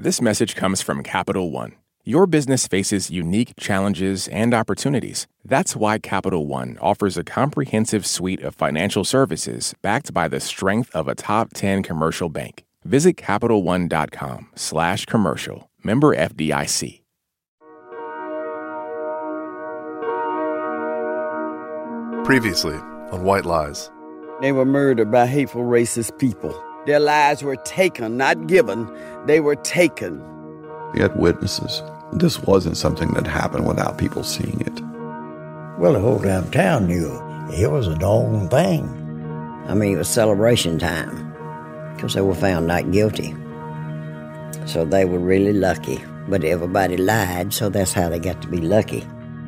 This message comes from Capital One. Your business faces unique challenges and opportunities. That's why Capital One offers a comprehensive suite of financial services backed by the strength of a top 10 commercial bank. Visit CapitalOne.com/commercial. Member FDIC. Previously on White Lies. They were murdered by hateful racist people. Their lives were taken, not given. They were taken. You had witnesses. This wasn't something that happened without people seeing it. Well, the whole damn town knew it was a doggone thing. I mean, it was celebration time because they were found not guilty. So they were really lucky. But everybody lied, so that's how they got to be lucky.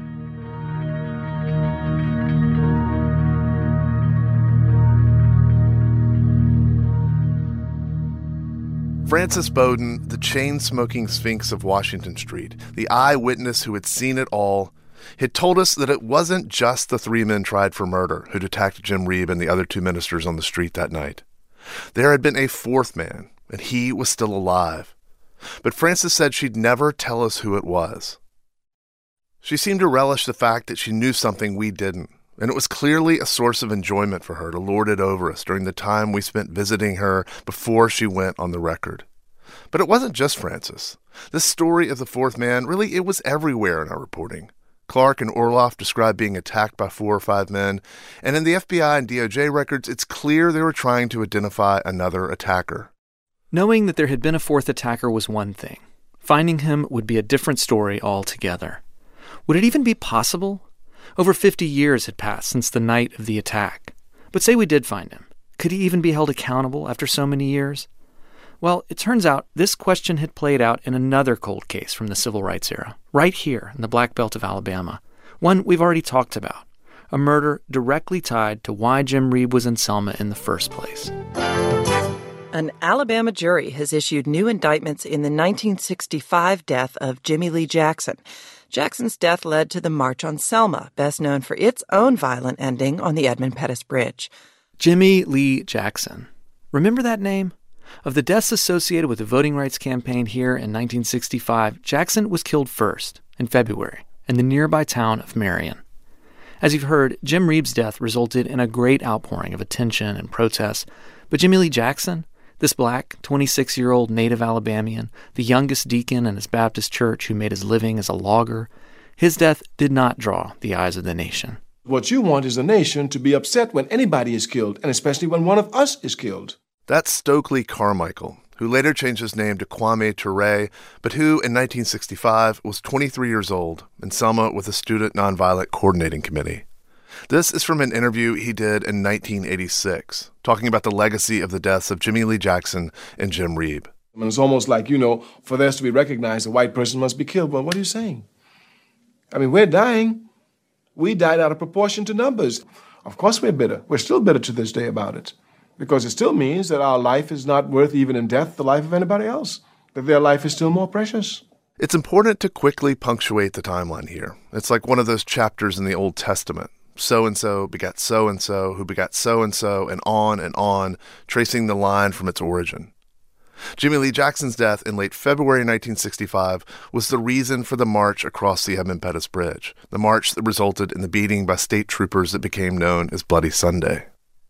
Frances Bowden, the chain-smoking sphinx of Washington Street, the eyewitness who had seen it all, had told us that it wasn't just the three men tried for murder who'd attacked Jim Reeb and the other two ministers on the street that night. There had been a fourth man, and he was still alive. But Frances said she'd never tell us who it was. She seemed to relish the fact that she knew something we didn't, and it was clearly a source of enjoyment for her to lord it over us during the time we spent visiting her before she went on the record. But it wasn't just Frances. This story of the fourth man, really, it was everywhere in our reporting. Clark and Orloff described being attacked by 4 or 5 men, and in the FBI and DOJ records, it's clear they were trying to identify another attacker. Knowing that there had been a fourth attacker was one thing. Finding him would be a different story altogether. Would it even be possible? Over 50 years had passed since the night of the attack. But say we did find him. Could he even be held accountable after so many years? Well, it turns out this question had played out in another cold case from the civil rights era, right here in the Black Belt of Alabama. One we've already talked about. A murder directly tied to why Jim Reeb was in Selma in the first place. An Alabama jury has issued new indictments in the 1965 death of Jimmie Lee Jackson. Jackson's death led to the March on Selma, best known for its own violent ending on the Edmund Pettus Bridge. Jimmie Lee Jackson. Remember that name? Of the deaths associated with the voting rights campaign here in 1965, Jackson was killed first, in February, in the nearby town of Marion. As you've heard, Jim Reeb's death resulted in a great outpouring of attention and protest, but Jimmie Lee Jackson, this black, 26-year-old native Alabamian, the youngest deacon in his Baptist church who made his living as a logger, his death did not draw the eyes of the nation. What you want is the nation to be upset when anybody is killed, and especially when one of us is killed. That's Stokely Carmichael, who later changed his name to Kwame Ture, but who, in 1965, was 23 years old in Selma with the Student Nonviolent Coordinating Committee. This is from an interview he did in 1986, talking about the legacy of the deaths of Jimmie Lee Jackson and Jim Reeb. I mean, it's almost like, for this to be recognized, a white person must be killed. Well, what are you saying? I mean, we're dying. We died out of proportion to numbers. Of course we're bitter. We're still bitter to this day about it, because it still means that our life is not worth, even in death, the life of anybody else, that their life is still more precious. It's important to quickly punctuate the timeline here. It's like one of those chapters in the Old Testament. So-and-so begat so-and-so, who begat so-and-so, and on, tracing the line from its origin. Jimmie Lee Jackson's death in late February 1965 was the reason for the march across the Edmund Pettus Bridge, the march that resulted in the beating by state troopers that became known as Bloody Sunday.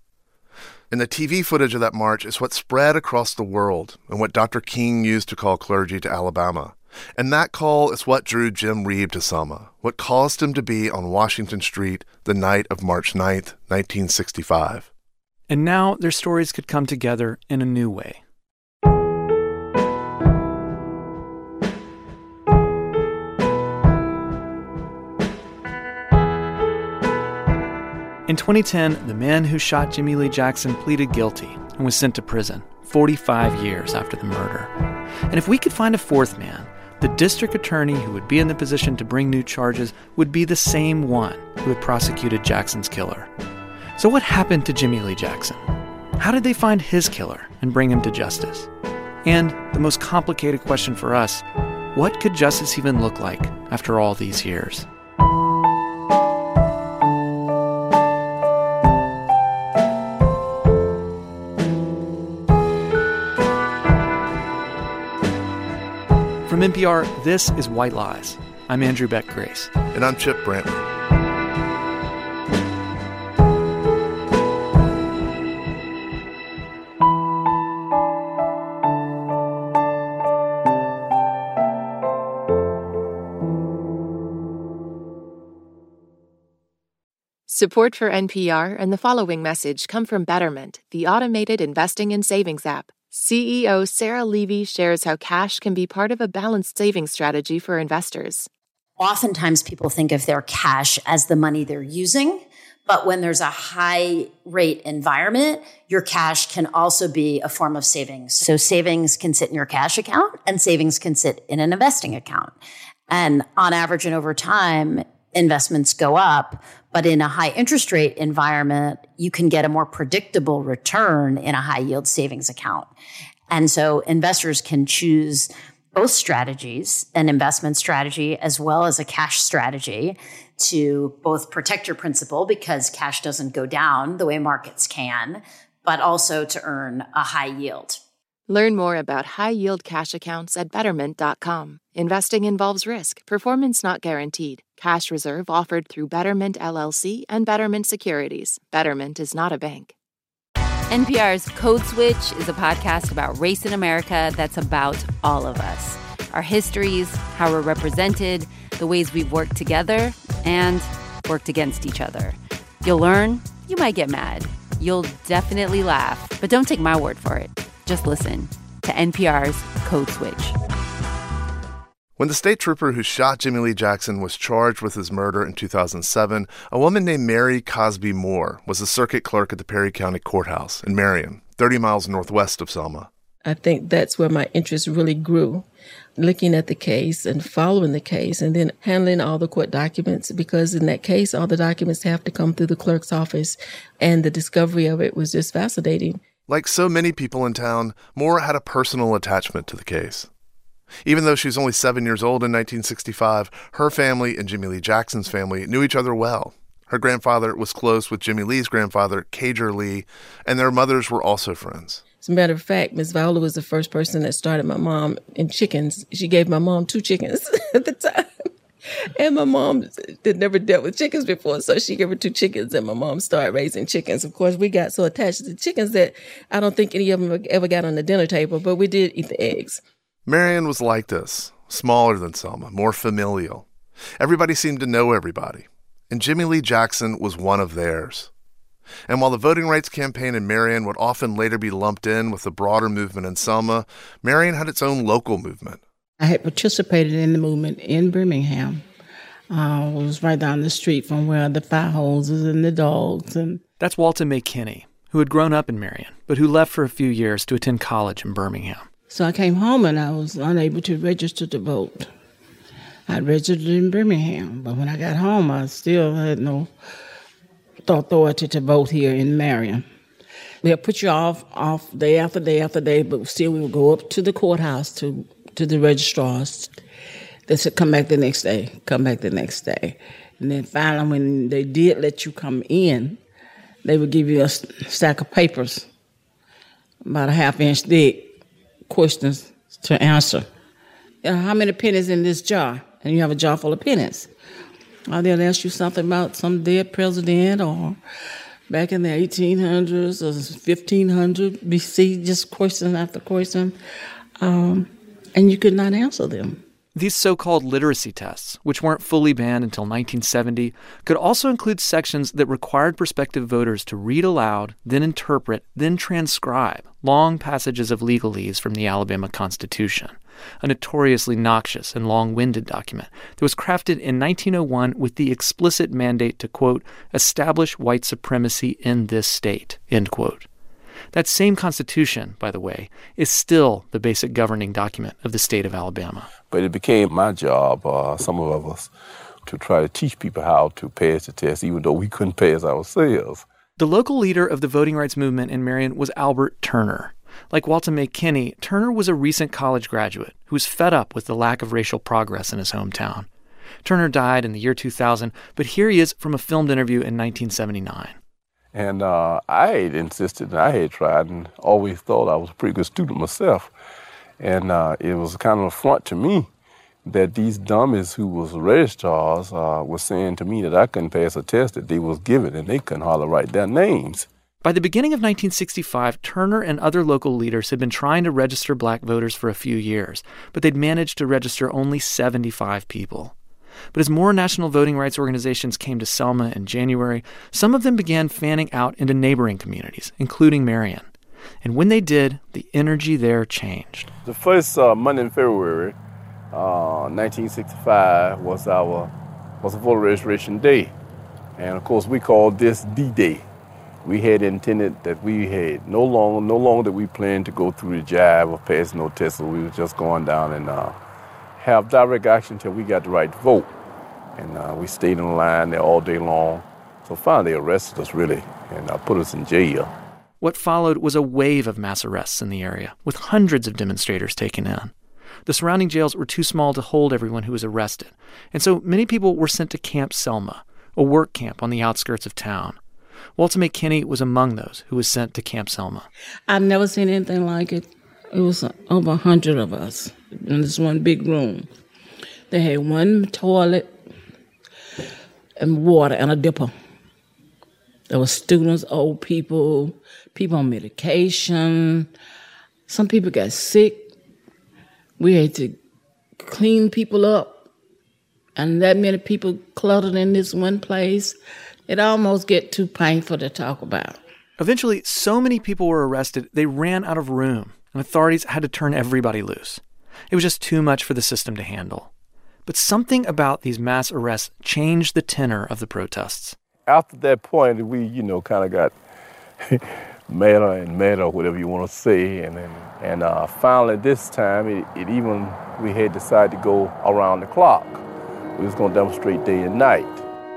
And the TV footage of that march is what spread across the world and what Dr. King used to call clergy to Alabama. And that call is what drew Jim Reeb to Selma, what caused him to be on Washington Street the night of March 9th, 1965. And now their stories could come together in a new way. In 2010, the man who shot Jimmie Lee Jackson pleaded guilty and was sent to prison 45 years after the murder. And if we could find a fourth man, the district attorney who would be in the position to bring new charges would be the same one who had prosecuted Jackson's killer. So what happened to Jimmie Lee Jackson? How did they find his killer and bring him to justice? And the most complicated question for us, what could justice even look like after all these years? From NPR, this is White Lies. I'm Andrew Beck Grace. And I'm Chip Brantley. Support for NPR and the following message come from Betterment, the automated investing and savings app. CEO Sarah Levy shares how cash can be part of a balanced savings strategy for investors. Oftentimes people think of their cash as the money they're using, but when there's a high rate environment, your cash can also be a form of savings. So savings can sit in your cash account and savings can sit in an investing account. And on average and over time, investments go up, but in a high interest rate environment, you can get a more predictable return in a high yield savings account. And so investors can choose both strategies, an investment strategy as well as a cash strategy, to both protect your principal because cash doesn't go down the way markets can, but also to earn a high yield. Learn more about high-yield cash accounts at Betterment.com. Investing involves risk. Performance not guaranteed. Cash reserve offered through Betterment LLC and Betterment Securities. Betterment is not a bank. NPR's Code Switch is a podcast about race in America that's about all of us. Our histories, how we're represented, the ways we've worked together and worked against each other. You'll learn, you might get mad. You'll definitely laugh, but don't take my word for it. Just listen to NPR's Code Switch. When the state trooper who shot Jimmy Lee Jackson was charged with his murder in 2007, a woman named Mary Cosby Moore was a circuit clerk at the Perry County Courthouse in Marion, 30 miles northwest of Selma. I think that's where my interest really grew, looking at the case and following the case and then handling all the court documents, because in that case, all the documents have to come through the clerk's office, and the discovery of it was just fascinating. Like so many people in town, Moore had a personal attachment to the case. Even though she was only 7 years old in 1965, her family and Jimmy Lee Jackson's family knew each other well. Her grandfather was close with Jimmy Lee's grandfather, Cager Lee, and their mothers were also friends. As a matter of fact, Miss Viola was the first person that started my mom in chickens. She gave my mom 2 chickens at the time. And my mom had never dealt with chickens before, so she gave her 2 chickens, and my mom started raising chickens. Of course, we got so attached to the chickens that I don't think any of them ever got on the dinner table, but we did eat the eggs. Marion was like this, smaller than Selma, more familial. Everybody seemed to know everybody, and Jimmy Lee Jackson was one of theirs. And while the voting rights campaign in Marion would often later be lumped in with the broader movement in Selma, Marion had its own local movement. I had participated in the movement in Birmingham. It was right down the street from where the fire hoses and the dogs. And that's Walta Mae Kinney, who had grown up in Marion, but who left for a few years to attend college in Birmingham. So I came home and I was unable to register to vote. I registered in Birmingham, but when I got home, I still had no authority to vote here in Marion. They'll put you off day after day after day, but still we would go up to the courthouse to the registrars. They said, come back the next day, come back the next day. And then finally, when they did let you come in, they would give you a stack of papers, about a half-inch thick, questions to answer. How many pennies in this jar? And you have a jar full of pennies. Or they'll ask you something about some dead president or back in the 1800s or 1500 BC, just question after question. And you could not answer them. These so-called literacy tests, which weren't fully banned until 1970, could also include sections that required prospective voters to read aloud, then interpret, then transcribe long passages of legalese from the Alabama Constitution, a notoriously noxious and long-winded document that was crafted in 1901 with the explicit mandate to, quote, establish white supremacy in this state, end quote. That same Constitution, by the way, is still the basic governing document of the state of Alabama. But it became my job, some of us, to try to teach people how to pass the test, even though we couldn't pass ourselves. The local leader of the voting rights movement in Marion was Albert Turner. Like Walta Mae Kinney, Turner was a recent college graduate who was fed up with the lack of racial progress in his hometown. Turner died in the year 2000, but here he is from a filmed interview in 1979. And I had insisted, and I had tried, and always thought I was a pretty good student myself. And it was kind of an affront to me that these dummies who was registrars were saying to me that I couldn't pass a test that they was given, and they couldn't hardly write their names. By the beginning of 1965, Turner and other local leaders had been trying to register black voters for a few years, but they'd managed to register only 75 people. But as more national voting rights organizations came to Selma in January, some of them began fanning out into neighboring communities, including Marion. And when they did, the energy there changed. The first Monday in February, 1965, was a voter registration day. And of course, we called this D-Day. We had intended that we had no longer that we planned to go through the jive or pass no tests. So we were just going down and have direct action until we got the right to vote. And we stayed in line there all day long. So finally they arrested us, really, and put us in jail. What followed was a wave of mass arrests in the area, with hundreds of demonstrators taken in. The surrounding jails were too small to hold everyone who was arrested, and so many people were sent to Camp Selma, a work camp on the outskirts of town. Walter McKinney was among those who was sent to Camp Selma. I've never seen anything like it. It was over 100 of us in this one big room. They had one toilet and water and a dipper. There were students, old people, people on medication. Some people got sick. We had to clean people up. And that many people cluttered in this one place. It almost get too painful to talk about. Eventually, so many people were arrested, they ran out of room, and authorities had to turn everybody loose. It was just too much for the system to handle. But something about these mass arrests changed the tenor of the protests. After that point, we, kind of got madder and madder, whatever you want to say. And finally, this time, we had decided to go around the clock. We was going to demonstrate day and night.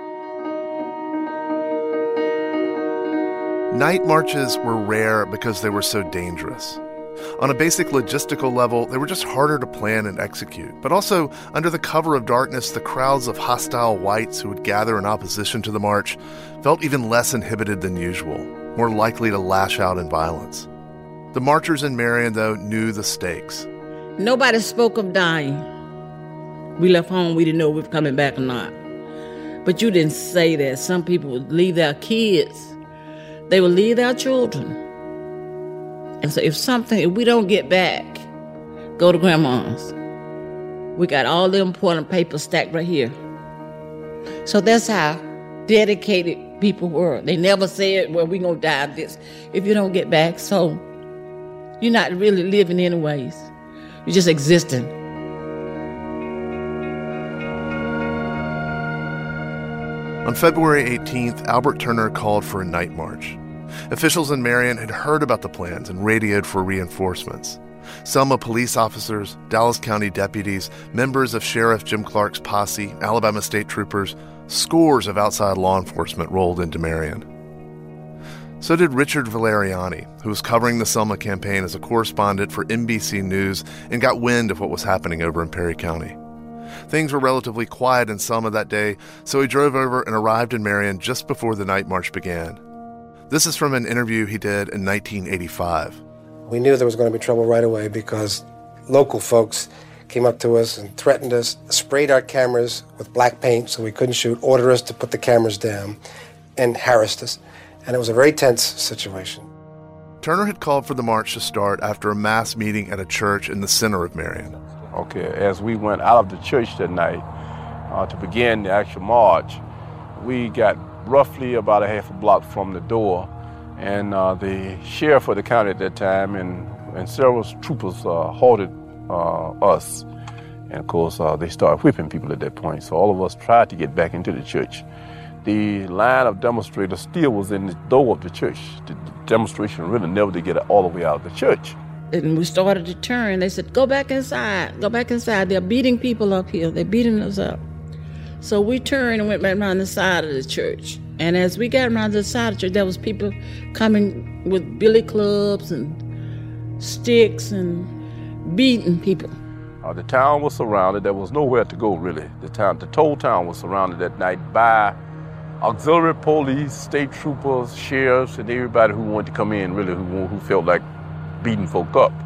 Night marches were rare because they were so dangerous. On a basic logistical level, they were just harder to plan and execute. But also, under the cover of darkness, the crowds of hostile whites who would gather in opposition to the march felt even less inhibited than usual, more likely to lash out in violence. The marchers in Marion, though, knew the stakes. Nobody spoke of dying. We left home, we didn't know if we were coming back or not. But you didn't say that. Some people would leave their kids. They would leave their children. And so if we don't get back, go to grandma's. We got all the important papers stacked right here. So that's how dedicated people were. They never said, well, we're going to die of this if you don't get back. So you're not really living anyways. You're just existing. On February 18th, Albert Turner called for a night march. Officials in Marion had heard about the plans and radioed for reinforcements. Selma police officers, Dallas County deputies, members of Sheriff Jim Clark's posse, Alabama state troopers, scores of outside law enforcement rolled into Marion. So did Richard Valeriani, who was covering the Selma campaign as a correspondent for NBC News and got wind of what was happening over in Perry County. Things were relatively quiet in Selma that day, so he drove over and arrived in Marion just before the night march began. This is from an interview he did in 1985. We knew there was going to be trouble right away because local folks came up to us and threatened us, sprayed our cameras with black paint so we couldn't shoot, ordered us to put the cameras down, and harassed us. And it was a very tense situation. Turner had called for the march to start after a mass meeting at a church in the center of Marion. Okay, as we went out of the church that night to begin the actual march, we got roughly about a half a block from the door, and the sheriff of the county at that time and several troopers halted us. And of course, they started whipping people at that point, so all of us tried to get back into the church. The line of demonstrators still was in the door of the church. The demonstration really never did get all the way out of the church. And we started to turn. They said, go back inside. Go back inside. They're beating people up here. They're beating us up. So we turned and went back around the side of the church. And as we got around the side of the church, there was people coming with billy clubs and sticks and beating people. The town was surrounded. There was nowhere to go, really. The whole town was surrounded that night by auxiliary police, state troopers, sheriffs, and everybody who wanted to come in, really, who felt like beating folk up.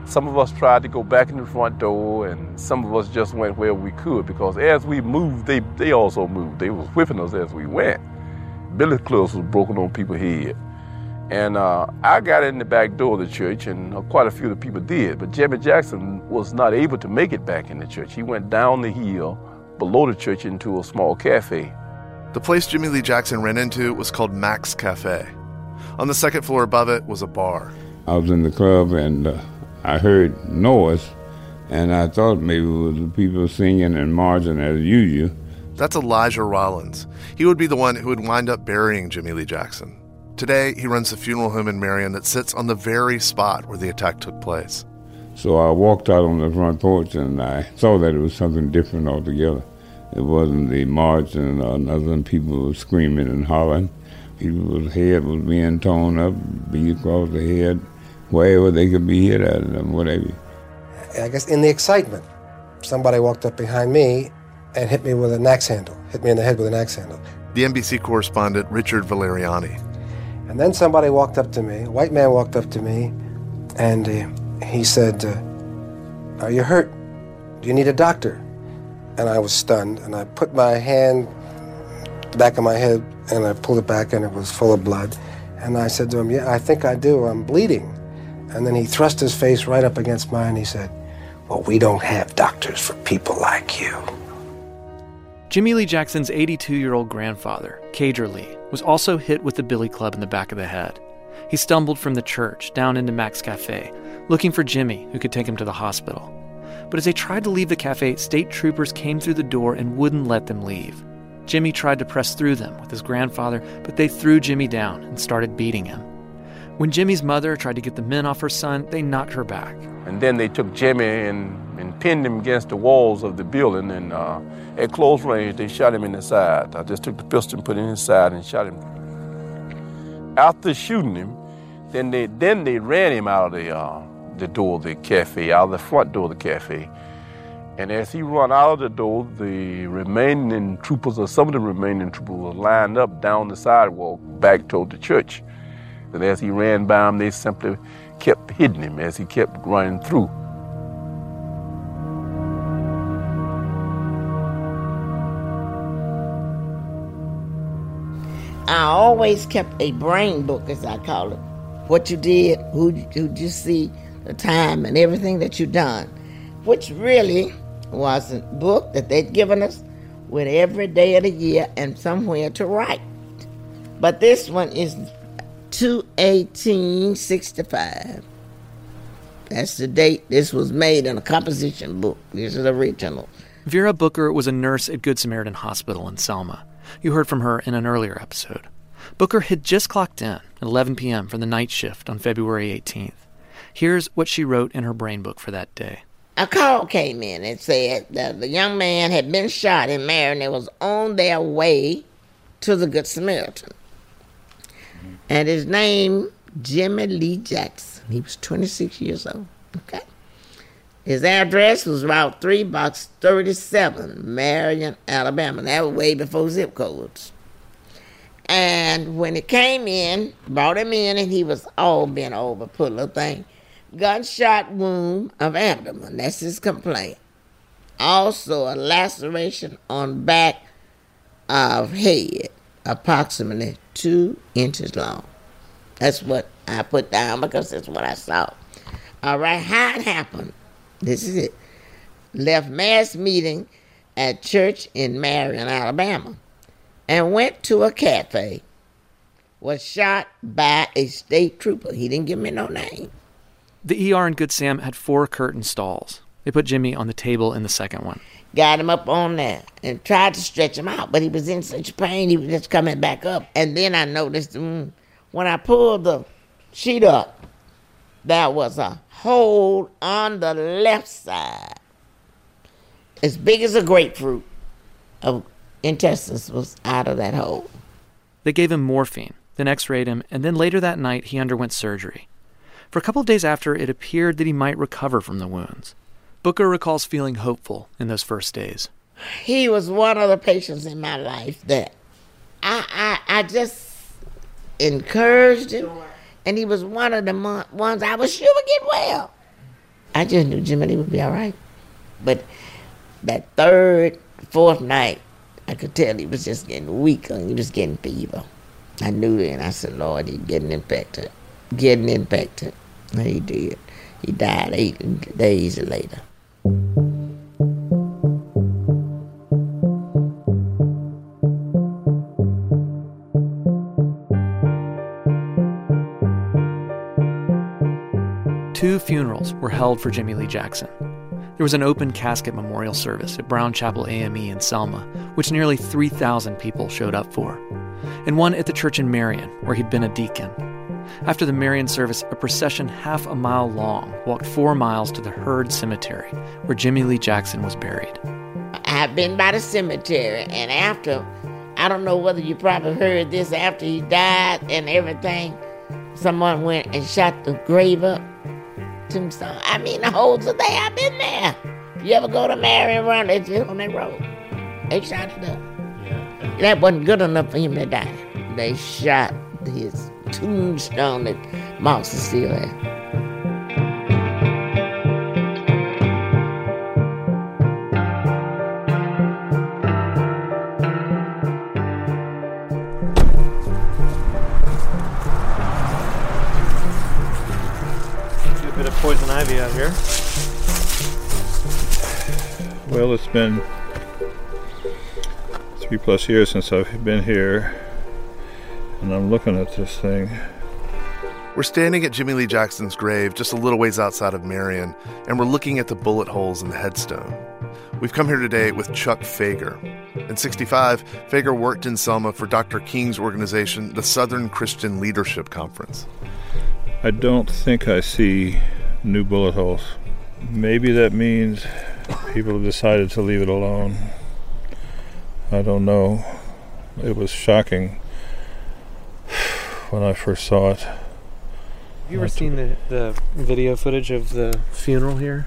Some of us tried to go back in the front door, and some of us just went where we could, because as we moved, they also moved. They was whipping us as we went. Billy clubs was broken on people's head. And I got in the back door of the church, and quite a few of the people did, but Jimmy Jackson was not able to make it back in the church. He went down the hill below the church into a small cafe. The place Jimmy Lee Jackson ran into was called Mac's Cafe. On the second floor above it was a bar. I was in the club, and I heard noise, and I thought maybe it was the people singing and marching as usual. That's Elijah Rollins. He would be the one who would wind up burying Jimmy Lee Jackson. Today, he runs a funeral home in Marion that sits on the very spot where the attack took place. So I walked out on the front porch, and I saw that it was something different altogether. It wasn't the march and nothing. People were screaming and hollering. People's head was being torn up, beat across the head, wherever they could be hit at them, whatever. I guess in the excitement, somebody walked up behind me and hit me with an axe handle, hit me in the head with an axe handle. The NBC correspondent Richard Valeriani. And then somebody walked up to me, a white man walked up to me, and he said, "Are you hurt? Do you need a doctor?" And I was stunned, and I put my hand to the back of my head, and I pulled it back, and it was full of blood. And I said to him, "Yeah, I think I do. I'm bleeding." And then he thrust his face right up against mine, and he said, "Well, we don't have doctors for people like you." Jimmy Lee Jackson's 82-year-old grandfather, Cager Lee, was also hit with the billy club in the back of the head. He stumbled from the church down into Mac's Cafe, looking for Jimmy, who could take him to the hospital. But as they tried to leave the cafe, state troopers came through the door and wouldn't let them leave. Jimmy tried to press through them with his grandfather, but they threw Jimmy down and started beating him. When Jimmy's mother tried to get the men off her son, they knocked her back. And then they took Jimmy and pinned him against the walls of the building, and at close range, they shot him in the side. I just took the pistol and put it in his side and shot him. After shooting him, then they ran him out of the door of the cafe, out of the front door of the cafe. And as he ran out of the door, the remaining troopers, or some of the remaining troopers, were lined up down the sidewalk back toward the church. And as he ran by them, they simply kept hitting him as he kept running through. I always kept a brain book, as I call it. What you did, who you see, the time, and everything that you done, which really was a book that they'd given us with every day of the year and somewhere to write. But this one is 2/1865. That's the date this was made in a composition book. This is original. Vera Booker was a nurse at Good Samaritan Hospital in Selma. You heard from her in an earlier episode. Booker had just clocked in at 11 p.m. for the night shift on February 18th. Here's what she wrote in her brain book for that day. A call came in and said that the young man had been shot in Marion and was on their way to the Good Samaritan. And his name, Jimmy Lee Jackson. He was 26 years old. Okay. His address was Route 3, Box 37, Marion, Alabama. That was way before zip codes. And when it came in, brought him in, and he was all bent over, put a little thing. Gunshot wound of abdomen. That's his complaint. Also a laceration on back of head, approximately 2 inches long. That's what I put down because that's what I saw. All right, how it happened. This is it. Left mass meeting at church in Marion, Alabama, and went to a cafe. Was shot by a state trooper. He didn't give me no name. The ER in Good Sam had 4 curtain stalls. They put Jimmy on the table in the second one. Got him up on there and tried to stretch him out, but he was in such pain, he was just coming back up. And then I noticed when I pulled the sheet up, there was a hole on the left side, as big as a grapefruit, of intestines was out of that hole. They gave him morphine, then x-rayed him, and then later that night he underwent surgery. For a couple of days after, it appeared that he might recover from the wounds. Booker recalls feeling hopeful in those first days. He was one of the patients in my life that I just encouraged him, and he was one of the ones I was sure would get well. I just knew Jimmy Lee would be all right. But that third, fourth night, I could tell he was just getting weaker and he was getting fever. I knew it, and I said, Lord, he's getting infected. And he did. He died 8 days later. Two funerals were held for Jimmie Lee Jackson. There was an open casket memorial service at Brown Chapel AME in Selma, which nearly 3,000 people showed up for, and one at the church in Marion, where he'd been a deacon. After the Marion service, a procession half a mile long walked 4 miles to the Heard Cemetery, where Jimmie Lee Jackson was buried. I've been by the cemetery, and after, I don't know whether you probably heard this, after he died and everything, someone went and shot the grave up. Tombstone. I mean, the holes are there. I've been there. You ever go to Marion Run? It's on that road. They shot it up. Yeah. That wasn't good enough for him to die. They shot his tombstone that Moss is still there. Poison ivy out here. Well, it's been 3+ years since I've been here, and I'm looking at this thing. We're standing at Jimmie Lee Jackson's grave just a little ways outside of Marion, and we're looking at the bullet holes in the headstone. We've come here today with Chuck Fager. In '65, Fager worked in Selma for Dr. King's organization, the Southern Christian Leadership Conference. I don't think I see new bullet holes. Maybe that means people have decided to leave it alone. I don't know. It was shocking when I first saw it. Have you ever seen the video footage of the funeral here?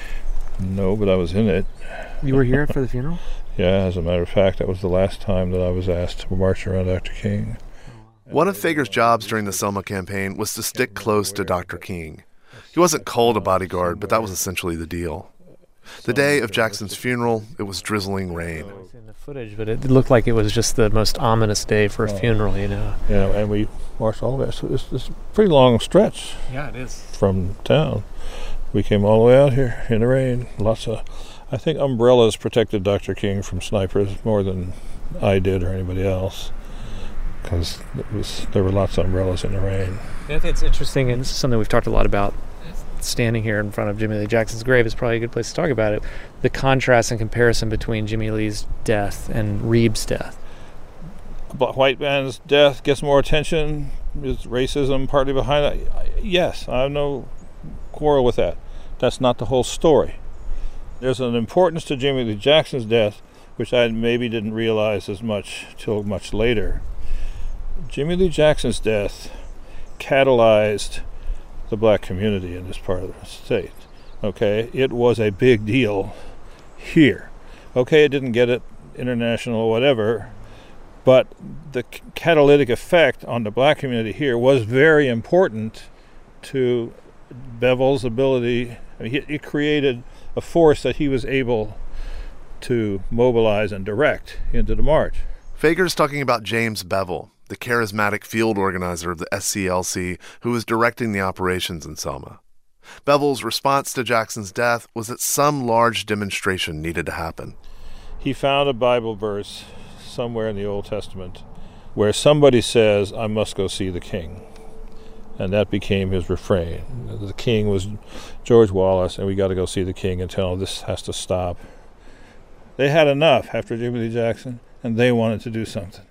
No, but I was in it. You were here for the funeral? Yeah, as a matter of fact, that was the last time that I was asked to march around Dr. King. One of Fager's jobs during the Selma campaign was to stick close to Dr. King. He wasn't called a bodyguard, but that was essentially the deal. The day of Jackson's funeral, it was drizzling rain. In the footage, but it looked like it was just the most ominous day for a funeral, you know. Yeah, and we marched all the way. So it's a pretty long stretch. Yeah, it is. From town. We came all the way out here in the rain. I think umbrellas protected Dr. King from snipers more than I did or anybody else, because there were lots of umbrellas in the rain. I think it's interesting, and this is something we've talked a lot about. Standing here in front of Jimmie Lee Jackson's grave is probably a good place to talk about it. The contrast and comparison between Jimmie Lee's death and Reeb's death. But white man's death gets more attention. Is racism partly behind that? Yes, I have no quarrel with that. That's not the whole story. There's an importance to Jimmie Lee Jackson's death, which I maybe didn't realize as much till much later. Jimmie Lee Jackson's death catalyzed the black community in this part of the state. Okay, it was a big deal here. Okay, it didn't get it international or whatever, but the catalytic effect on the black community here was very important to Bevel's ability. I mean, it created a force that he was able to mobilize and direct into the march. Fager's talking about James Bevel, the charismatic field organizer of the SCLC who was directing the operations in Selma. Bevel's response to Jackson's death was that some large demonstration needed to happen. He found a Bible verse somewhere in the Old Testament where somebody says, "I must go see the king." And that became his refrain. The king was George Wallace, and we got to go see the king and tell him this has to stop. They had enough after Jimmie Lee Jackson, and they wanted to do something.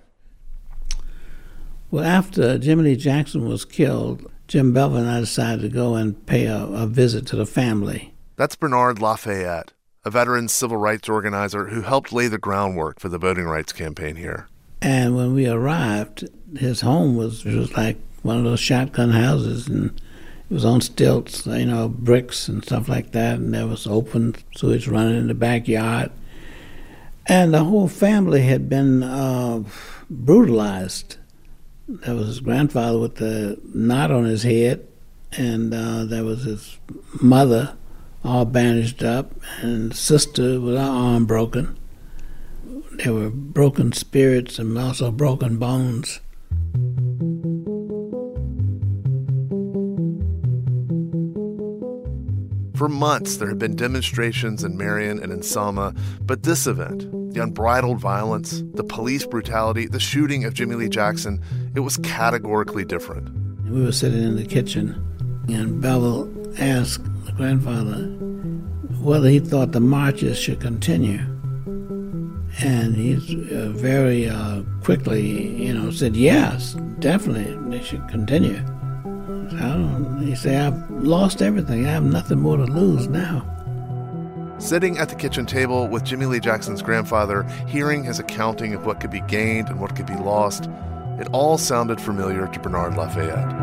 Well, after Jimmie Lee Jackson was killed, Jim Bevel and I decided to go and pay a visit to the family. That's Bernard Lafayette, a veteran civil rights organizer who helped lay the groundwork for the voting rights campaign here. And when we arrived, his home was like one of those shotgun houses, and it was on stilts, bricks and stuff like that, and there was open sewage running in the backyard. And the whole family had been brutalized. There was his grandfather with the knot on his head, and there was his mother, all bandaged up, and the sister with her arm broken. There were broken spirits and also broken bones. For months, there had been demonstrations in Marion and in Selma, but this event, the unbridled violence, the police brutality, the shooting of Jimmie Lee Jackson, it was categorically different. We were sitting in the kitchen, and Bevel asked the grandfather whether he thought the marches should continue. And he very quickly, said, yes, definitely, they should continue. He said, I've lost everything. I have nothing more to lose now. Sitting at the kitchen table with Jimmie Lee Jackson's grandfather, hearing his accounting of what could be gained and what could be lost, it all sounded familiar to Bernard Lafayette.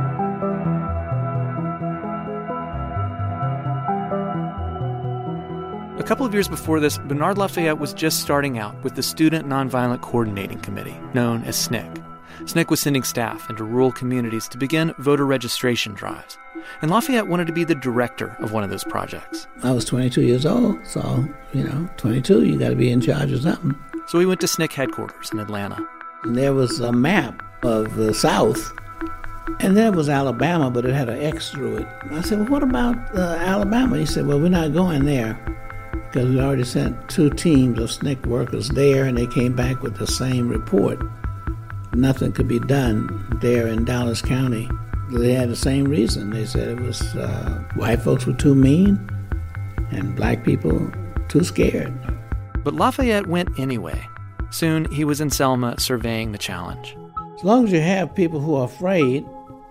A couple of years before this, Bernard Lafayette was just starting out with the Student Nonviolent Coordinating Committee, known as SNCC. SNCC was sending staff into rural communities to begin voter registration drives. And Lafayette wanted to be the director of one of those projects. I was 22 years old, so, 22, you got to be in charge of something. So he went to SNCC headquarters in Atlanta. And there was a map of the South, and there was Alabama, but it had an X through it. I said, well, what about Alabama? He said, well, we're not going there, because we already sent 2 teams of SNCC workers there, and they came back with the same report. Nothing could be done there in Dallas County. They had the same reason. They said it was white folks were too mean and black people too scared. But Lafayette went anyway. Soon he was in Selma surveying the challenge. As long as you have people who are afraid,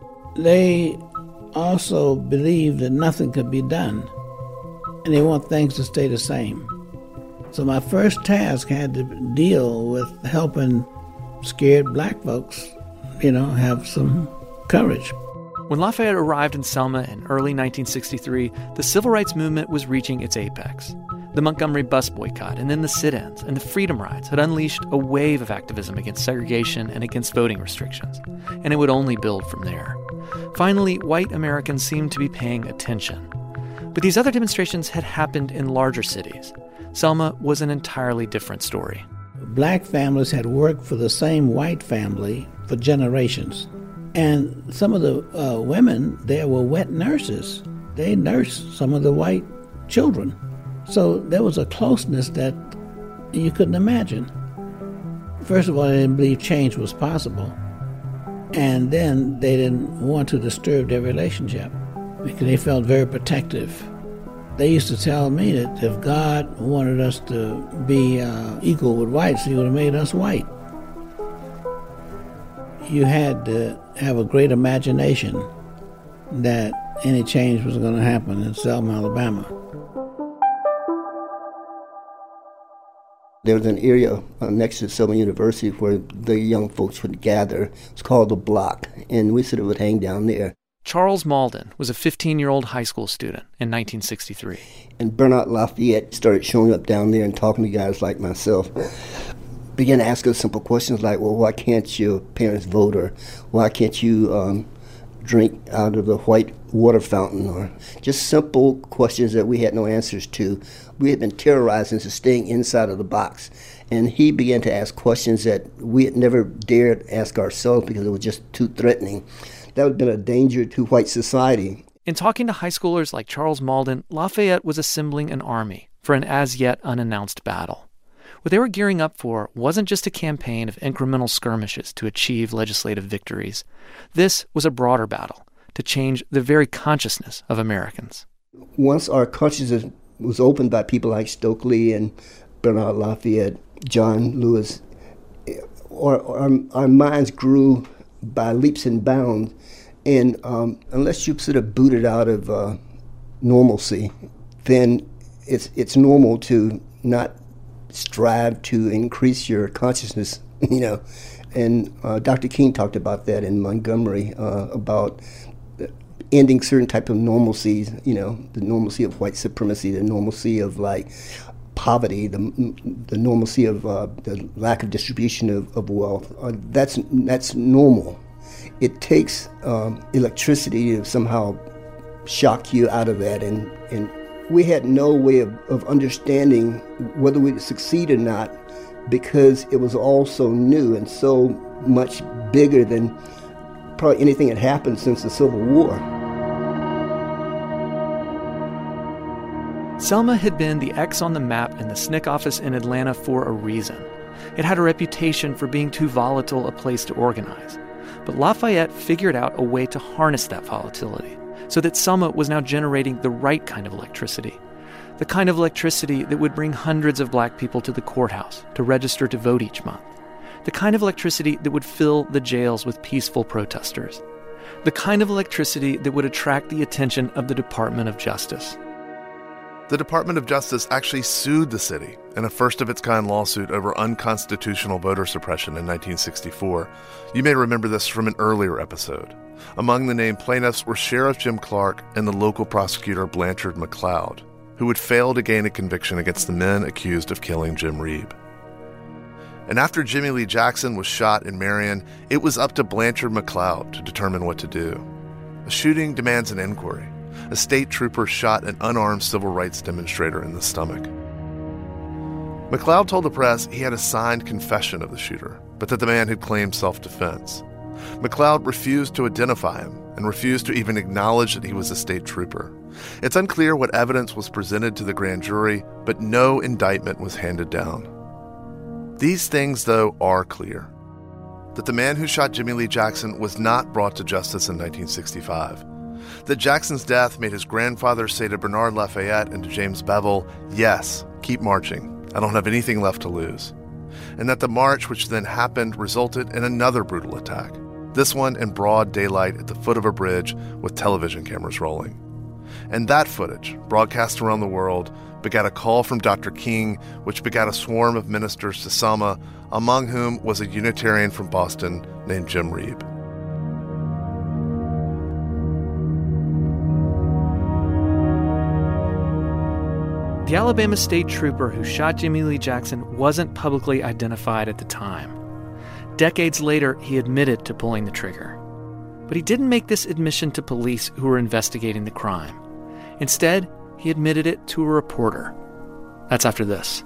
they also believe that nothing could be done, and they want things to stay the same. So my first task had to deal with helping scared black folks, have some courage. When Lafayette arrived in Selma in early 1963, the civil rights movement was reaching its apex. The Montgomery bus boycott and then the sit-ins and the freedom rides had unleashed a wave of activism against segregation and against voting restrictions, and it would only build from there. Finally, white Americans seemed to be paying attention. But these other demonstrations had happened in larger cities. Selma was an entirely different story. Black families had worked for the same white family for generations. And some of the women there were wet nurses. They nursed some of the white children. So there was a closeness that you couldn't imagine. First of all, they didn't believe change was possible. And then they didn't want to disturb their relationship because they felt very protective. They used to tell me that if God wanted us to be equal with whites, he would have made us white. You had to have a great imagination that any change was going to happen in Selma, Alabama. There was an area next to Selma University where the young folks would gather. It's called the Block, and we sort of would hang down there. Charles Malden was a 15-year-old high school student in 1963. And Bernard Lafayette started showing up down there and talking to guys like myself. Began to ask us simple questions like, well, why can't your parents vote? Or why can't you drink out of the white water fountain? Or just simple questions that we had no answers to. We had been terrorized into staying inside of the box. And he began to ask questions that we had never dared ask ourselves because it was just too threatening. That would have been a danger to white society. In talking to high schoolers like Charles Malden, Lafayette was assembling an army for an as-yet unannounced battle. What they were gearing up for wasn't just a campaign of incremental skirmishes to achieve legislative victories. This was a broader battle to change the very consciousness of Americans. Once our consciousness was opened by people like Stokely and Bernard Lafayette, John Lewis, our minds grew by leaps and bounds. And unless you sort of boot it out of normalcy, then it's normal to not strive to increase your consciousness, And Dr. King talked about that in Montgomery, about ending certain type of normalcies, the normalcy of white supremacy, the normalcy of poverty, the normalcy of the lack of distribution of wealth. That's normal. It takes electricity to somehow shock you out of that and We had no way of understanding whether we'd succeed or not because it was all so new and so much bigger than probably anything that happened since the Civil War. Selma had been the X on the map in the SNCC office in Atlanta for a reason. It had a reputation for being too volatile a place to organize. But Lafayette figured out a way to harness that volatility so that Selma was now generating the right kind of electricity. The kind of electricity that would bring hundreds of black people to the courthouse to register to vote each month. The kind of electricity that would fill the jails with peaceful protesters. The kind of electricity that would attract the attention of the Department of Justice. The Department of Justice actually sued the city in a first-of-its-kind lawsuit over unconstitutional voter suppression in 1964. You may remember this from an earlier episode. Among the named plaintiffs were Sheriff Jim Clark and the local prosecutor Blanchard McLeod, who would fail to gain a conviction against the men accused of killing Jim Reeb. And after Jimmy Lee Jackson was shot in Marion, it was up to Blanchard McLeod to determine what to do. A shooting demands an inquiry. A state trooper shot an unarmed civil rights demonstrator in the stomach. McLeod told the press he had a signed confession of the shooter, but that the man had claimed self-defense. McLeod refused to identify him and refused to even acknowledge that he was a state trooper. It's unclear what evidence was presented to the grand jury, but no indictment was handed down. These things, though, are clear. That the man who shot Jimmy Lee Jackson was not brought to justice in 1965. That Jackson's death made his grandfather say to Bernard Lafayette and to James Bevel, "Yes, keep marching. I don't have anything left to lose." And that the march which then happened resulted in another brutal attack, this one in broad daylight at the foot of a bridge with television cameras rolling. And that footage, broadcast around the world, begat a call from Dr. King, which begat a swarm of ministers to Selma, among whom was a Unitarian from Boston named Jim Reeb. The Alabama state trooper who shot Jimmy Lee Jackson wasn't publicly identified at the time. Decades later, he admitted to pulling the trigger. But he didn't make this admission to police who were investigating the crime. Instead, he admitted it to a reporter. That's after this.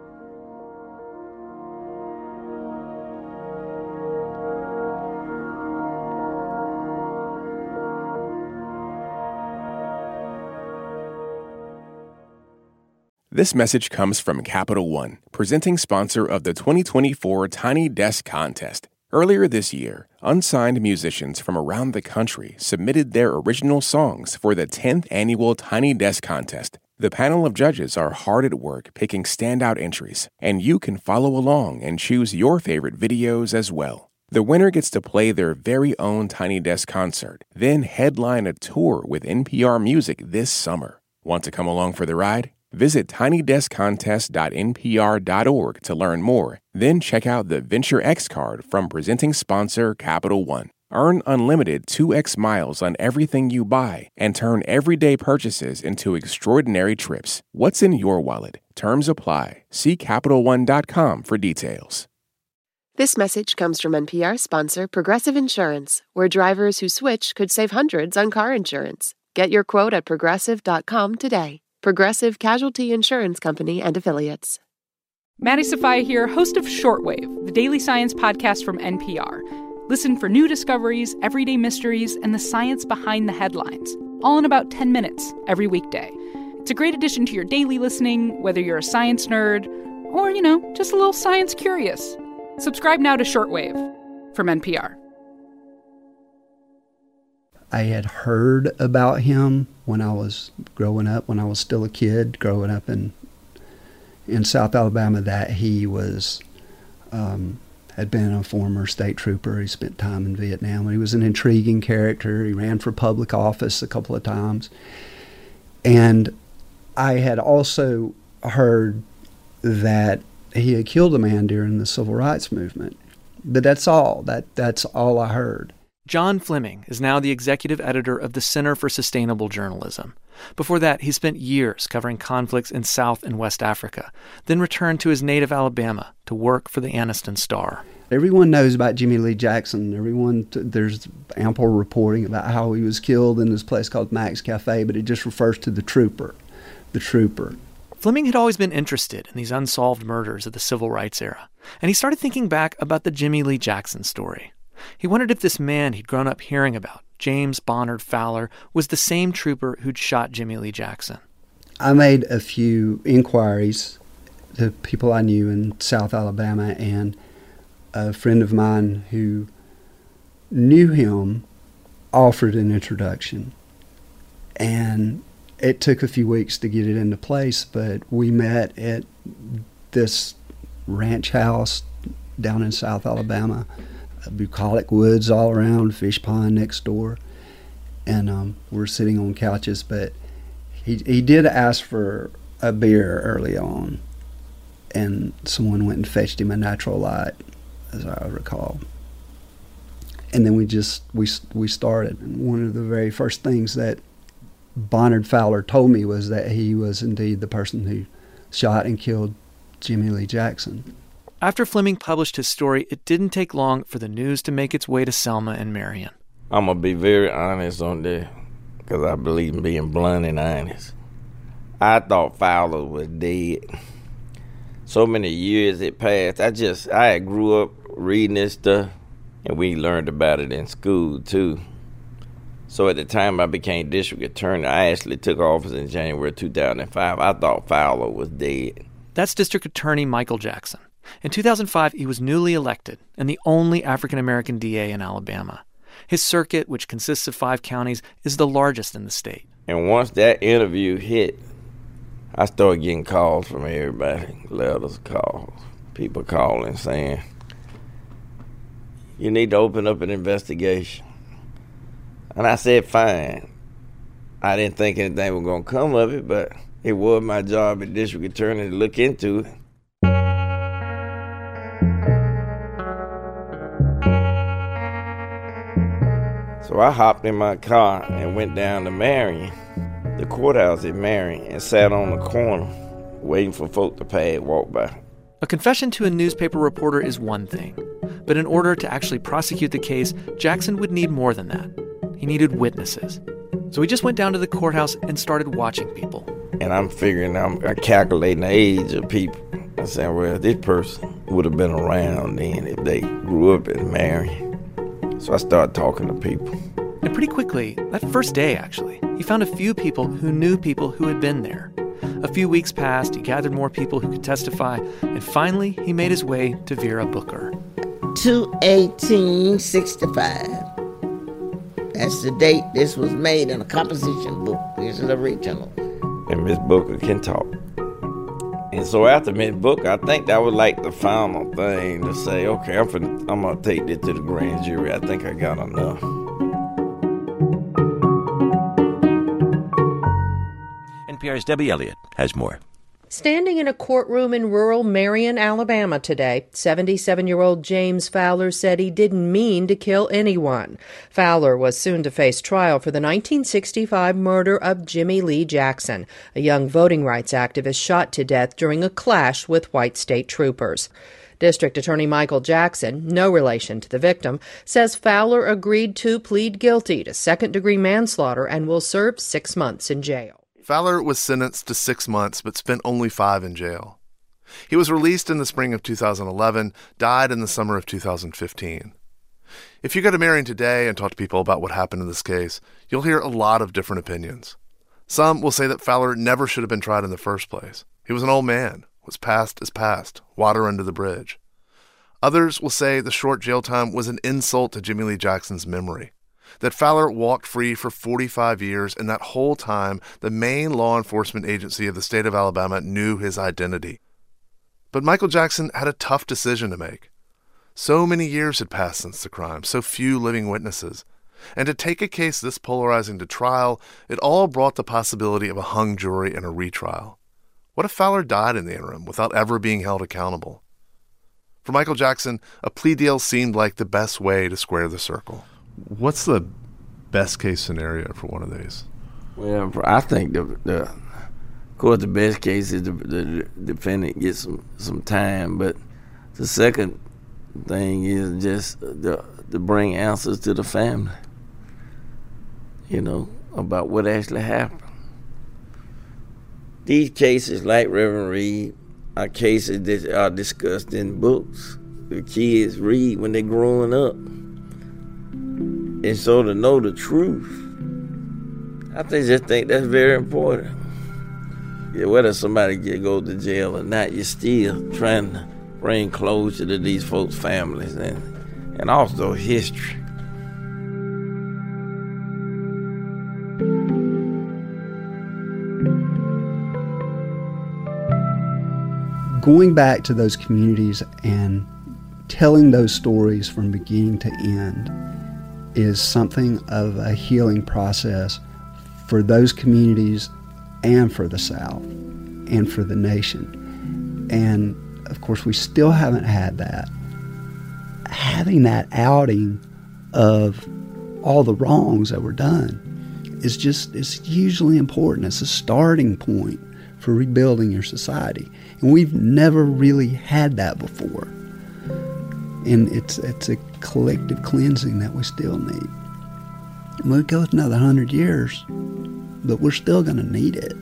This message comes from Capital One, presenting sponsor of the 2024 Tiny Desk Contest. Earlier this year, unsigned musicians from around the country submitted their original songs for the 10th annual Tiny Desk Contest. The panel of judges are hard at work picking standout entries, and you can follow along and choose your favorite videos as well. The winner gets to play their very own Tiny Desk concert, then headline a tour with NPR Music this summer. Want to come along for the ride? Visit tinydeskcontest.npr.org to learn more. Then check out the Venture X card from presenting sponsor Capital One. Earn unlimited 2x miles on everything you buy and turn everyday purchases into extraordinary trips. What's in your wallet? Terms apply. See CapitalOne.com for details. This message comes from NPR sponsor Progressive Insurance, where drivers who switch could save hundreds on car insurance. Get your quote at Progressive.com today. Progressive Casualty Insurance Company and Affiliates. Maddie Sofia here, host of Shortwave, the daily science podcast from NPR. Listen for new discoveries, everyday mysteries, and the science behind the headlines, all in about 10 minutes every weekday. It's a great addition to your daily listening, whether you're a science nerd or, just a little science curious. Subscribe now to Shortwave from NPR. I had heard about him when I was growing up, when I was still a kid, growing up in South Alabama, that he was had been a former state trooper. He spent time in Vietnam. He was an intriguing character. He ran for public office a couple of times. And I had also heard that he had killed a man during the Civil Rights Movement. But that's all. That's all I heard. John Fleming is now the executive editor of the Center for Sustainable Journalism. Before that, he spent years covering conflicts in South and West Africa, then returned to his native Alabama to work for the Anniston Star. Everyone knows about Jimmy Lee Jackson. There's ample reporting about how he was killed in this place called Max Cafe, but it just refers to the trooper. the trooper. Fleming had always been interested in these unsolved murders of the civil rights era, and he started thinking back about the Jimmie Lee Jackson story. He wondered if this man he'd grown up hearing about, James Bonard Fowler, was the same trooper who'd shot Jimmie Lee Jackson. I made a few inquiries to people I knew in South Alabama, and a friend of mine who knew him offered an introduction. And it took a few weeks to get it into place, but we met at this ranch house down in South Alabama, bucolic woods all around, fish pond next door, and we're sitting on couches. But he did ask for a beer early on, and someone went and fetched him a Natural Light, as I recall. And then we started. And one of the very first things that Bonard Fowler told me was that he was indeed the person who shot and killed Jimmie Lee Jackson. After Fleming published his story, it didn't take long for the news to make its way to Selma and Marion. I'm going to be very honest on this, because I believe in being blunt and honest. I thought Fowler was dead. So many years had passed. I had grew up reading this stuff, and we learned about it in school, too. So at the time I became district attorney, I actually took office in January 2005. I thought Fowler was dead. That's District Attorney Michael Jackson. In 2005, he was newly elected and the only African-American DA in Alabama. His circuit, which consists of 5 counties, is the largest in the state. And once that interview hit, I started getting calls from everybody, letters, calls, people calling saying, you need to open up an investigation. And I said, fine. I didn't think anything was going to come of it, but it was my job as district attorney to look into it. So I hopped in my car and went down to Marion, the courthouse in Marion, and sat on the corner waiting for folk to pass walk by. A confession to a newspaper reporter is one thing, but in order to actually prosecute the case, Jackson would need more than that. He needed witnesses. So he just went down to the courthouse and started watching people. And I'm figuring, I'm calculating the age of people. I said, well, this person would have been around then if they grew up in Marion. So I started talking to people. And pretty quickly, that first day actually, he found a few people who knew people who had been there. A few weeks passed, he gathered more people who could testify, and finally he made his way to Vera Booker. 2/1865. That's the date this was made in a composition book. This is original. And Miss Booker can talk. And so after Miss Booker, I think that was like the final thing to say, okay, I'm going to take this to the grand jury. I think I got enough. NPR's Debbie Elliott has more. Standing in a courtroom in rural Marion, Alabama today, 77-year-old James Fowler said he didn't mean to kill anyone. Fowler was soon to face trial for the 1965 murder of Jimmie Lee Jackson, a young voting rights activist shot to death during a clash with white state troopers. District Attorney Michael Jackson, no relation to the victim, says Fowler agreed to plead guilty to second-degree manslaughter and will serve 6 months in jail. Fowler was sentenced to 6 months but spent only 5 in jail. He was released in the spring of 2011, died in the summer of 2015. If you go to Marion today and talk to people about what happened in this case, you'll hear a lot of different opinions. Some will say that Fowler never should have been tried in the first place. He was an old man. What's past is past. Water under the bridge. Others will say the short jail time was an insult to Jimmie Lee Jackson's memory. That Fowler walked free for 45 years, and that whole time, the main law enforcement agency of the state of Alabama knew his identity. But Michael Jackson had a tough decision to make. So many years had passed since the crime, so few living witnesses. And to take a case this polarizing to trial, it all brought the possibility of a hung jury and a retrial. What if Fowler died in the interim without ever being held accountable? For Michael Jackson, a plea deal seemed like the best way to square the circle. What's the best case scenario for one of these? Well, I think of course the best case is the defendant gets some time, but the second thing is just to bring answers to the family, about what actually happened. These cases, like Reverend Reed, are cases that are discussed in books the kids read when they're growing up. And so to know the truth, I just think that's very important. Yeah, whether somebody goes to jail or not, you're still trying to bring closure to these folks' families and also history. Going back to those communities and telling those stories from beginning to end is something of a healing process for those communities and for the South and for the nation. And of course, we still haven't had that. Having that outing of all the wrongs that were done is hugely important. It's a starting point for rebuilding your society. And we've never really had that before. And it's a collective cleansing that we still need. And we'll go another 100 years, but we're still going to need it.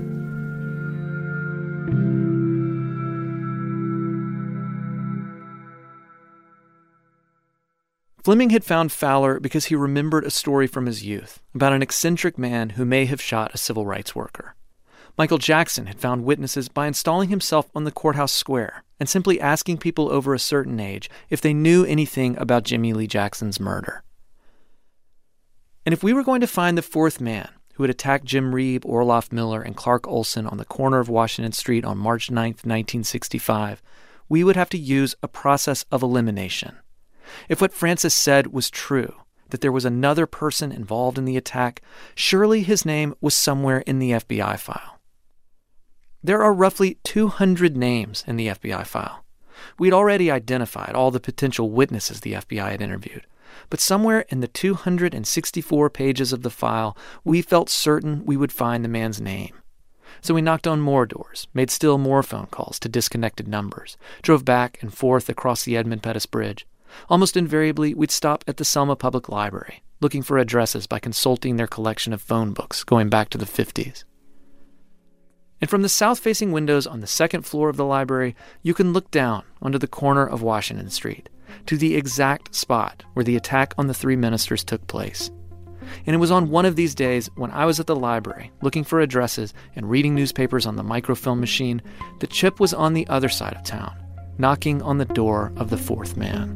Fleming had found Fowler because he remembered a story from his youth about an eccentric man who may have shot a civil rights worker. Michael Jackson had found witnesses by installing himself on the courthouse square and simply asking people over a certain age if they knew anything about Jimmie Lee Jackson's murder. And if we were going to find the fourth man who had attacked Jim Reeb, Orloff Miller, and Clark Olson on the corner of Washington Street on March 9th, 1965, we would have to use a process of elimination. If what Frances said was true, that there was another person involved in the attack, surely his name was somewhere in the FBI file. There are roughly 200 names in the FBI file. We'd already identified all the potential witnesses the FBI had interviewed, but somewhere in the 264 pages of the file, we felt certain we would find the man's name. So we knocked on more doors, made still more phone calls to disconnected numbers, drove back and forth across the Edmund Pettus Bridge. Almost invariably, we'd stop at the Selma Public Library, looking for addresses by consulting their collection of phone books going back to the 50s. And from the south-facing windows on the second floor of the library, you can look down onto the corner of Washington Street, to the exact spot where the attack on the three ministers took place. And it was on one of these days when I was at the library, looking for addresses and reading newspapers on the microfilm machine, that Chip was on the other side of town, knocking on the door of the fourth man.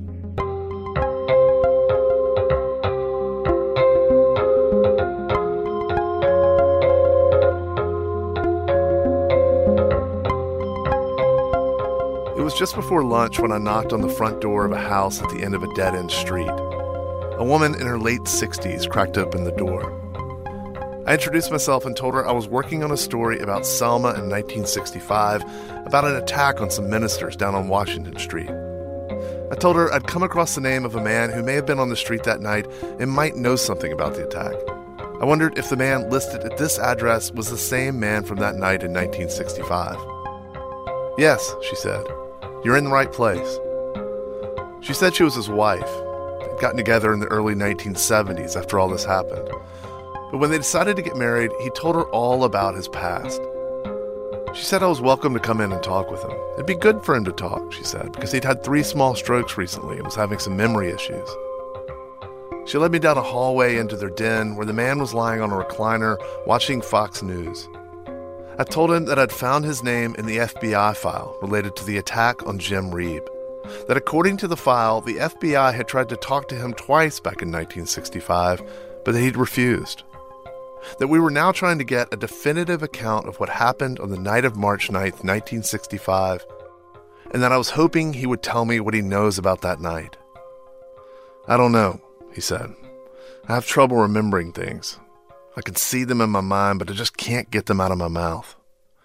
It was just before lunch when I knocked on the front door of a house at the end of a dead-end street. A woman in her late 60s cracked open the door. I introduced myself and told her I was working on a story about Selma in 1965, about an attack on some ministers down on Washington Street. I told her I'd come across the name of a man who may have been on the street that night and might know something about the attack. I wondered if the man listed at this address was the same man from that night in 1965. "Yes," she said. "You're in the right place." She said she was his wife. They'd gotten together in the early 1970s after all this happened. But when they decided to get married, he told her all about his past. She said I was welcome to come in and talk with him. It'd be good for him to talk, she said, because he'd had 3 small strokes recently and was having some memory issues. She led me down a hallway into their den where the man was lying on a recliner watching Fox News. I told him that I'd found his name in the FBI file related to the attack on Jim Reeb. That according to the file, the FBI had tried to talk to him twice back in 1965, but that he'd refused. That we were now trying to get a definitive account of what happened on the night of March 9th, 1965, and that I was hoping he would tell me what he knows about that night. "I don't know," he said. "I have trouble remembering things. I can see them in my mind, but I just can't get them out of my mouth."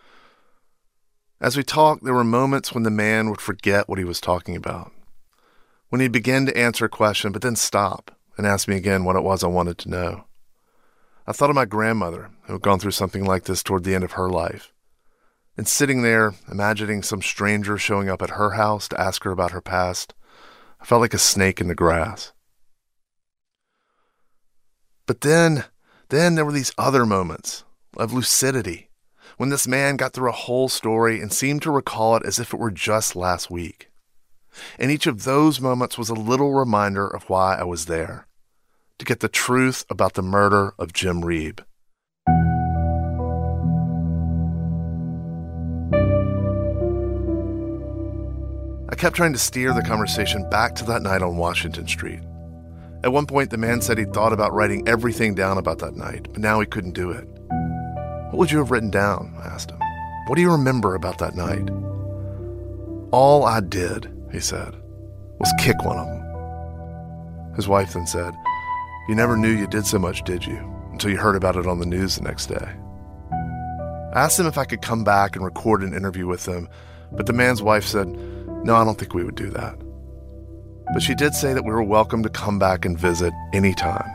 As we talked, there were moments when the man would forget what he was talking about. When he'd begin to answer a question, but then stop and ask me again what it was I wanted to know. I thought of my grandmother, who had gone through something like this toward the end of her life. And sitting there, imagining some stranger showing up at her house to ask her about her past, I felt like a snake in the grass. But then there were these other moments of lucidity, when this man got through a whole story and seemed to recall it as if it were just last week. And each of those moments was a little reminder of why I was there, to get the truth about the murder of Jim Reeb. I kept trying to steer the conversation back to that night on Washington Street. At one point, the man said he'd thought about writing everything down about that night, but now he couldn't do it. What would you have written down? I asked him. What do you remember about that night? All I did, he said, was kick one of them. His wife then said, "You never knew you did so much, did you, until you heard about it on the news the next day." I asked him if I could come back and record an interview with him, but the man's wife said, "No, I don't think we would do that." But she did say that we were welcome to come back and visit anytime.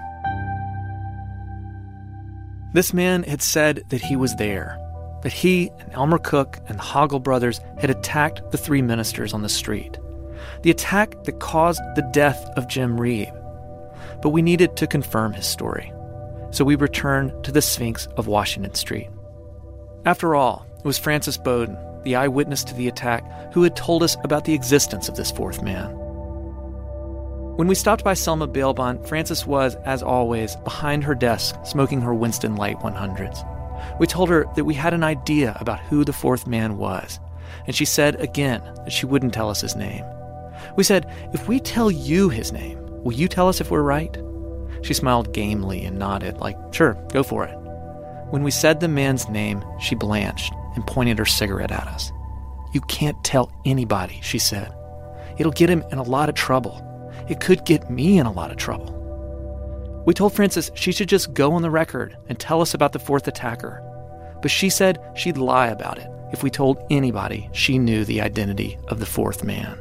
This man had said that he was there, that he and Elmer Cook and the Hoggle brothers had attacked the three ministers on the street, the attack that caused the death of Jim Reeb. But we needed to confirm his story, so we returned to the Sphinx of Washington Street. After all, it was Frances Bowden, the eyewitness to the attack, who had told us about the existence of this fourth man. When we stopped by Selma bail bond, Frances was, as always, behind her desk smoking her Winston Light 100s. We told her that we had an idea about who the fourth man was, and she said again that she wouldn't tell us his name. We said, "If we tell you his name, will you tell us if we're right?" She smiled gamely and nodded, like, "Sure, go for it." When we said the man's name, she blanched and pointed her cigarette at us. "You can't tell anybody," she said. "It'll get him in a lot of trouble. It could get me in a lot of trouble." We told Frances she should just go on the record and tell us about the fourth attacker. But she said she'd lie about it if we told anybody she knew the identity of the fourth man.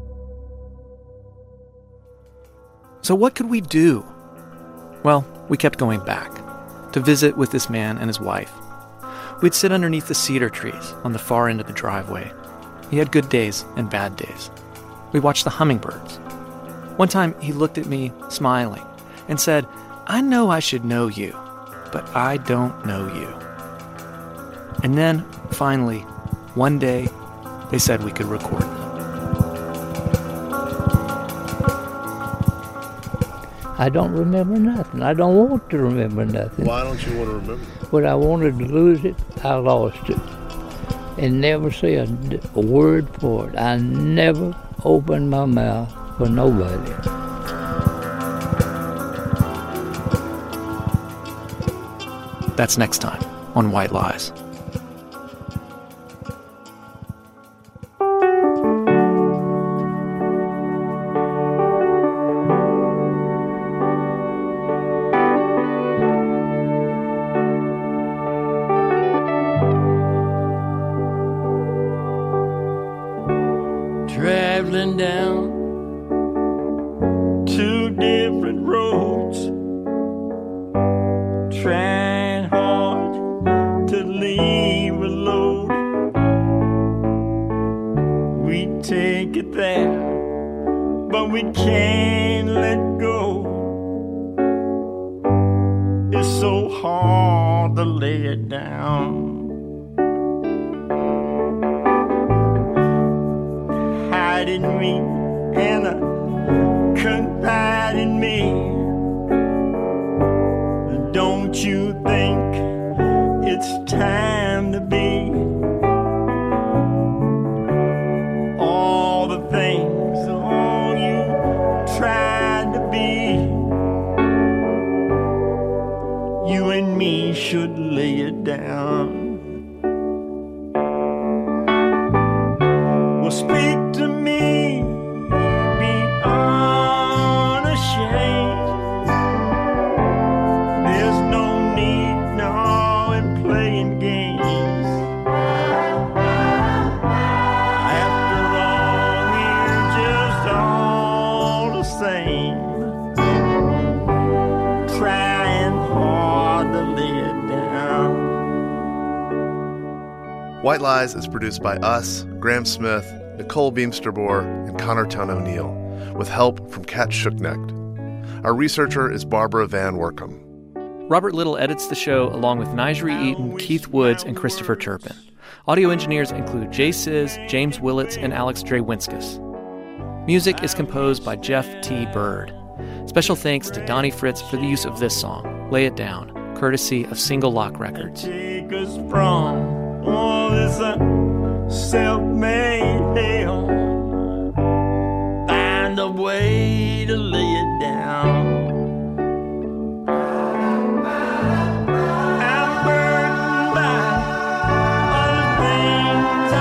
So what could we do? Well, we kept going back to visit with this man and his wife. We'd sit underneath the cedar trees on the far end of the driveway. He had good days and bad days. We watched the hummingbirds. One time he looked at me, smiling, and said, "I know I should know you, but I don't know you." And then, finally, one day, they said we could record them. I don't remember nothing. I don't want to remember nothing. Why don't you want to remember? When I wanted to lose it, I lost it. And never say a word for it. I never opened my mouth for nobody. That's next time on White Lies. Traveling down two different roads, trying hard to leave a load. We take it there, but we can't let go. It's so hard to lay it down. In me and confide in me. Don't you think it's time to be all the things all you tried to be? You and me should lay it down. Well, speak to me, be unashamed. There's no need now in playing games. After all, we're just all the same, trying hard to lay it down. White Lies is produced by us, Graham Smith, Nicole Beamsterboer, and Connortown O'Neill, with help from Kat Schucknecht. Our researcher is Barbara Van Workum. Robert Little edits the show along with Nigeri Eaton, Keith Woods, and Christopher Turpin. Audio engineers include Jay Sizz, James Willits, and Alex Dre-Winskus. Music is composed by Jeff T. Bird. Special thanks to Donnie Fritz for the use of this song, Lay It Down, courtesy of Single Lock Records. Take us from all this self-made hell. Find a way to lay it down. I'm burdened by all the things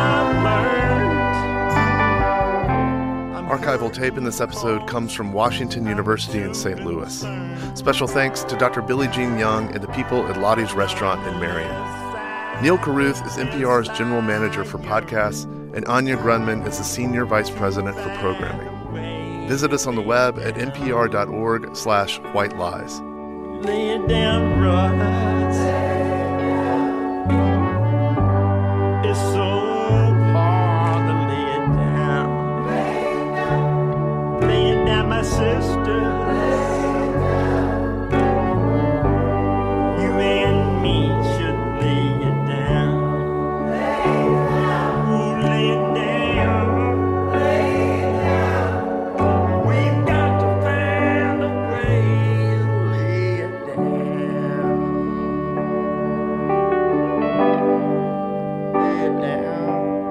I've learned. Archival tape in this episode comes from Washington University in St. Louis. Special thanks to Dr. Billie Jean Young and the people at Lottie's Restaurant in Marion. Neil Carruth is NPR's general manager for podcasts, and Anya Grundmann is the senior vice president for programming. Visit us on the web at npr.org/whitelies. Lay it down, brothers. It's so hard to lay it down. Lay it down, my sister. You and me should lay it down. Ooh, lay it down. We've got to find a way to lay it down. Lay it down.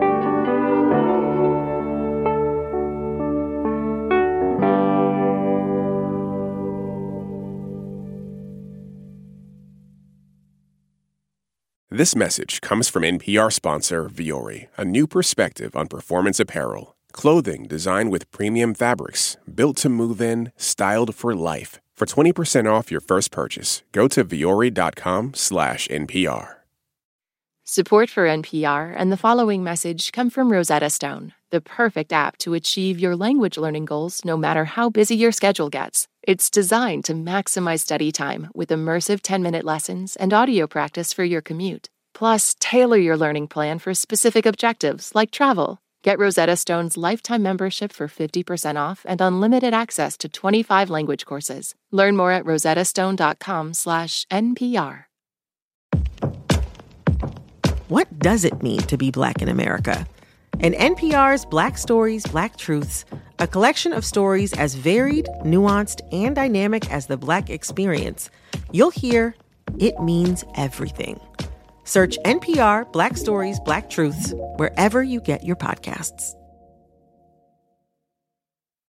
This message comes from NPR sponsor Vuori, a new perspective on performance apparel. Clothing designed with premium fabrics, built to move in, styled for life. For 20% off your first purchase, go to vuori.com/NPR. Support for NPR and the following message come from Rosetta Stone, the perfect app to achieve your language learning goals no matter how busy your schedule gets. It's designed to maximize study time with immersive 10-minute lessons and audio practice for your commute. Plus, tailor your learning plan for specific objectives like travel. Get Rosetta Stone's lifetime membership for 50% off and unlimited access to 25 language courses. Learn more at rosettastone.com/NPR. What does it mean to be Black in America? In NPR's Black Stories, Black Truths, a collection of stories as varied, nuanced, and dynamic as the Black experience, you'll hear it means everything. Search NPR Black Stories, Black Truths wherever you get your podcasts.